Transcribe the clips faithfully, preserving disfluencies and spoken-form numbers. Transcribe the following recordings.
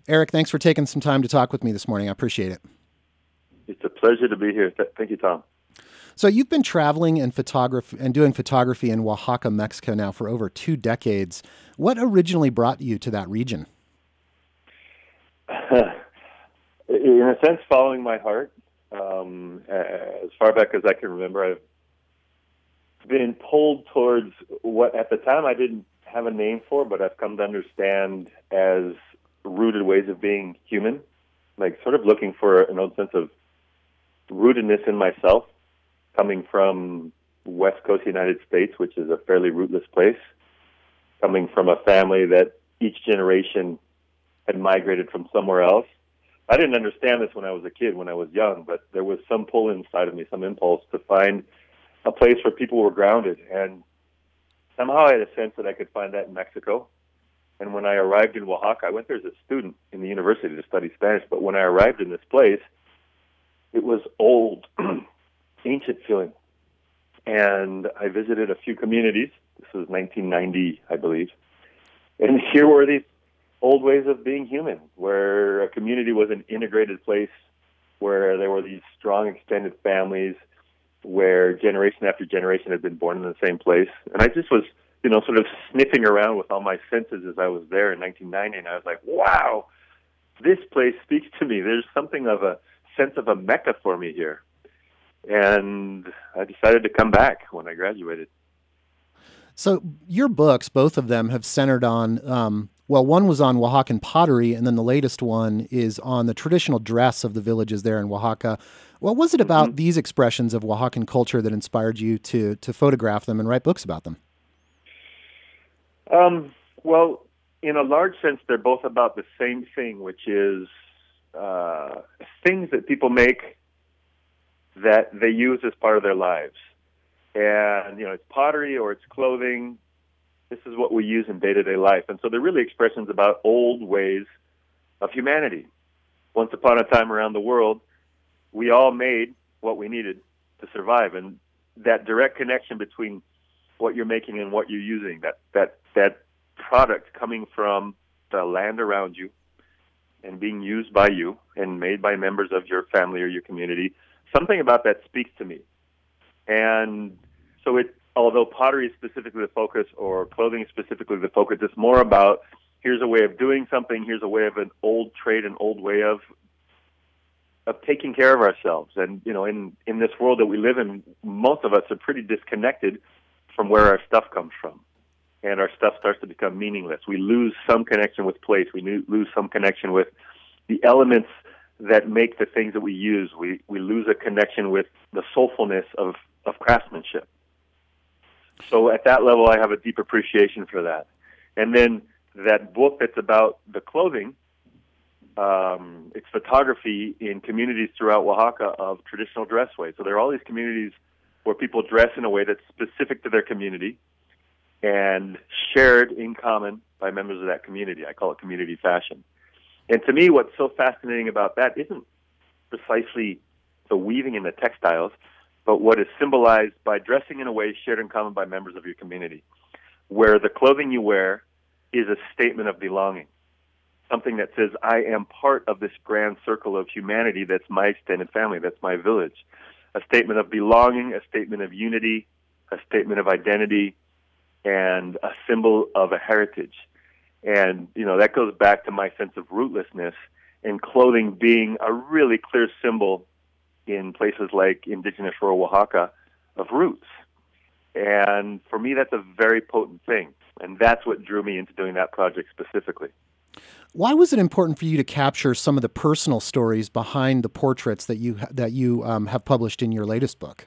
Eric, thanks for taking some time to talk with me this morning. I appreciate it. It's a pleasure to be here. Th- thank you, Tom. So you've been traveling and photography and doing photography in Oaxaca, Mexico now for over two decades. What originally brought you to that region? In a sense, following my heart. Um, as far back as I can remember, I've been pulled towards what at the time I didn't have a name for, but I've come to understand as rooted ways of being human, like sort of looking for an old sense of rootedness in myself, coming from West Coast United States, which is a fairly rootless place, coming from a family that each generation had migrated from somewhere else. I didn't understand this when I was a kid, when I was young, but there was some pull inside of me, some impulse to find a place where people were grounded. And somehow I had a sense that I could find that in Mexico. And when I arrived in Oaxaca, I went there as a student in the university to study Spanish, but when I arrived in this place, it was old, ancient feeling. And I visited a few communities. This was nineteen ninety, I believe. And here were these old ways of being human, where a community was an integrated place, where there were these strong extended families, where generation after generation had been born in the same place. And I just was, you know, sort of sniffing around with all my senses as I was there in nineteen ninety, and I was like, wow, this place speaks to me. There's something of a sense of a mecca for me here. And I decided to come back when I graduated. So your books, both of them, have centered on, um, well, one was on Oaxacan pottery, and then the latest one is on the traditional dress of the villages there in Oaxaca. What was it hmm about these expressions of Oaxacan culture that inspired you to to photograph them and write books about them? Um, well, in a large sense, they're both about the same thing, which is uh, things that people make that they use as part of their lives. And, you know, it's pottery or it's clothing. This is what we use in day-to-day life. And so they're really expressions about old ways of humanity. Once upon a time around the world, we all made what we needed to survive. And that direct connection between what you're making and what you're using, that, that, that product coming from the land around you and being used by you and made by members of your family or your community, something about that speaks to me. And so it, although pottery is specifically the focus or clothing is specifically the focus, it's more about here's a way of doing something, here's a way of an old trade, an old way of of taking care of ourselves. And, you know, in, in this world that we live in, most of us are pretty disconnected from where our stuff comes from. And our stuff starts to become meaningless. We lose some connection with place. We lose some connection with the elements that make the things that we use. We we lose a connection with the soulfulness of, of craftsmanship. So at that level, I have a deep appreciation for that. And then that book that's about the clothing, um, it's photography in communities throughout Oaxaca of traditional dressways. So there are all these communities where people dress in a way that's specific to their community and shared in common by members of that community. I call it community fashion. And to me, what's so fascinating about that isn't precisely the weaving and the textiles, but what is symbolized by dressing in a way shared in common by members of your community, where the clothing you wear is a statement of belonging, something that says, I am part of this grand circle of humanity that's my extended family, that's my village. A statement of belonging, a statement of unity, a statement of identity, and a symbol of a heritage. And, you know, that goes back to my sense of rootlessness, and clothing being a really clear symbol in places like indigenous rural Oaxaca of roots. And for me, that's a very potent thing. And that's what drew me into doing that project specifically. Why was it important for you to capture some of the personal stories behind the portraits that you that you um, have published in your latest book?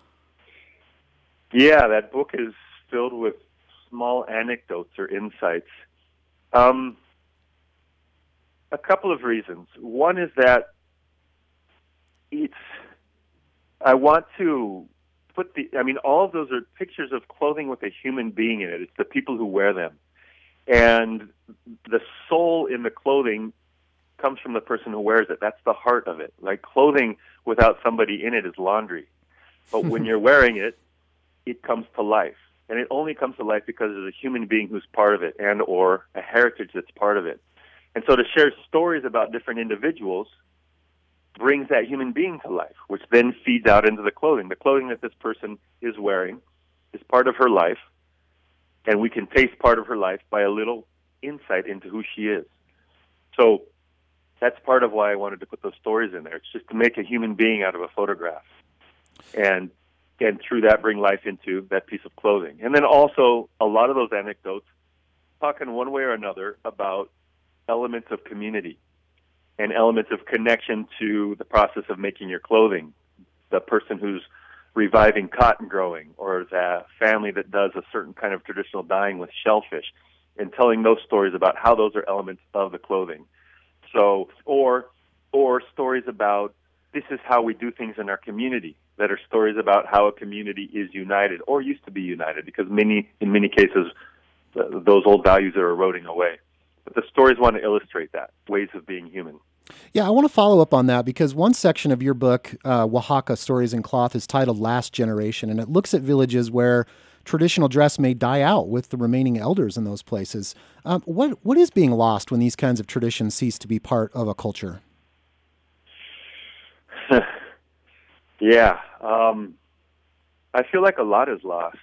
Yeah, that book is filled with small anecdotes or insights. Um, a couple of reasons. One is that it's, I want to put the, I mean, all of those are pictures of clothing with a human being in it. It's the people who wear them. And the soul in the clothing comes from the person who wears it. That's the heart of it. Like clothing without somebody in it is laundry. But when you're wearing it, it comes to life. And it only comes to life because there's a human being who's part of it and or a heritage that's part of it. And so to share stories about different individuals brings that human being to life, which then feeds out into the clothing. The clothing that this person is wearing is part of her life, and we can taste part of her life by a little insight into who she is. So that's part of why I wanted to put those stories in there. It's just to make a human being out of a photograph, and and through that bring life into that piece of clothing. And then also a lot of those anecdotes talk in one way or another about elements of community and elements of connection to the process of making your clothing. The person who's reviving cotton growing, or the family that does a certain kind of traditional dyeing with shellfish, and telling those stories about how those are elements of the clothing. So, or or stories about this is how we do things in our community, that are stories about how a community is united or used to be united, because many in many cases th- those old values are eroding away. But the stories want to illustrate that, ways of being human. Yeah, I want to follow up on that because one section of your book, uh, Oaxaca Stories in Cloth, is titled Last Generation, and it looks at villages where traditional dress may die out with the remaining elders in those places. Um, what what is being lost when these kinds of traditions cease to be part of a culture? yeah, um, I feel like a lot is lost.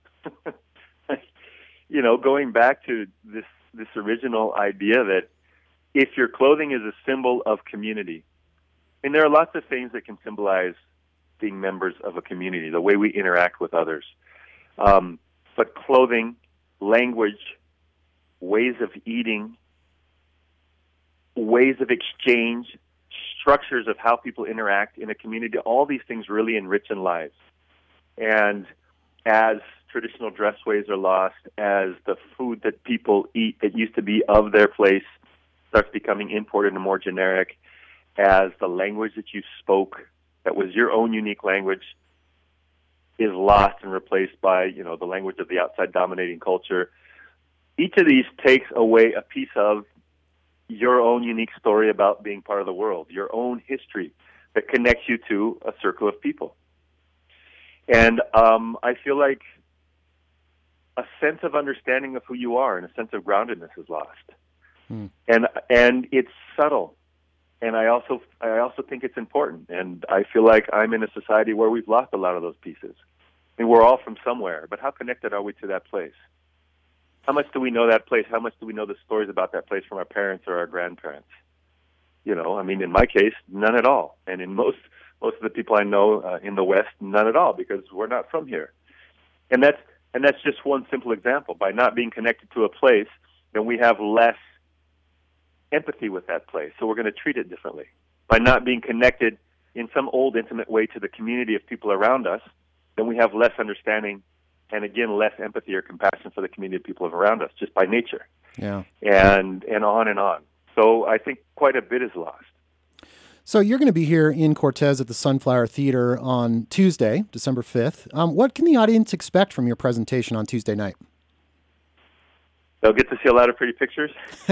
You know, going back to this this original idea that if your clothing is a symbol of community, and there are lots of things that can symbolize being members of a community, the way we interact with others. Um, but clothing, language, ways of eating, ways of exchange, structures of how people interact in a community, all these things really enrich in lives. And as traditional dressways are lost, as the food that people eat that used to be of their place starts becoming imported and more generic, as the language that you spoke that was your own unique language is lost and replaced by, you know, the language of the outside dominating culture. Each of these takes away a piece of your own unique story about being part of the world, your own history that connects you to a circle of people. And um, I feel like a sense of understanding of who you are and a sense of groundedness is lost. Hmm. And and it's subtle. And I also I also think it's important. And I feel like I'm in a society where we've lost a lot of those pieces. I mean, we're all from somewhere, but how connected are we to that place? How much do we know that place? How much do we know the stories about that place from our parents or our grandparents? You know, I mean, in my case, none at all. And in most most of the people I know uh, in the West, none at all, because we're not from here. And that's and that's just one simple example. By not being connected to a place, then we have less empathy with that place, so we're going to treat it differently. By not being connected in some old, intimate way to the community of people around us, then we have less understanding and, again, less empathy or compassion for the community of people around us, just by nature. Yeah. And and on and on. So I think quite a bit is lost. So you're going to be here in Cortez at the Sunflower Theater on Tuesday, December fifth. Um, what can the audience expect from your presentation on Tuesday night? They'll get to see a lot of pretty pictures.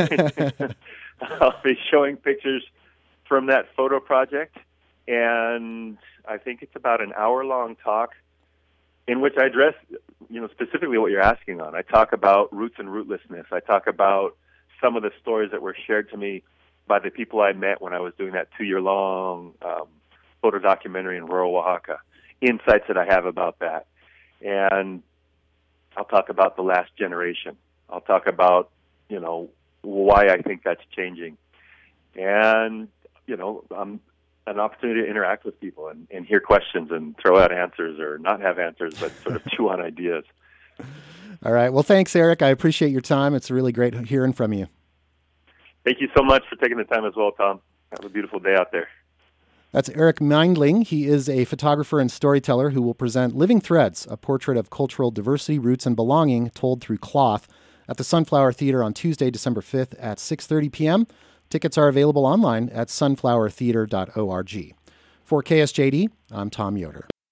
I'll be showing pictures from that photo project, and I think it's about an hour-long talk in which I address, you know, specifically what you're asking on. I talk about roots and rootlessness. I talk about some of the stories that were shared to me by the people I met when I was doing that two-year-long um, photo documentary in rural Oaxaca, insights that I have about that. And I'll talk about the last generation. I'll talk about, you know, why I think that's changing. And, you know, um, an opportunity to interact with people and, and hear questions and throw out answers or not have answers, but sort of chew on ideas. All right. Well, thanks, Eric. I appreciate your time. It's really great hearing from you. Thank you so much for taking the time as well, Tom. Have a beautiful day out there. That's Eric Meindling. He is a photographer and storyteller who will present Living Threads, a portrait of cultural diversity, roots, and belonging told through cloth at the Sunflower Theater on Tuesday, December fifth at six thirty p.m. Tickets are available online at sunflower theater dot org. For K S J D, I'm Tom Yoder.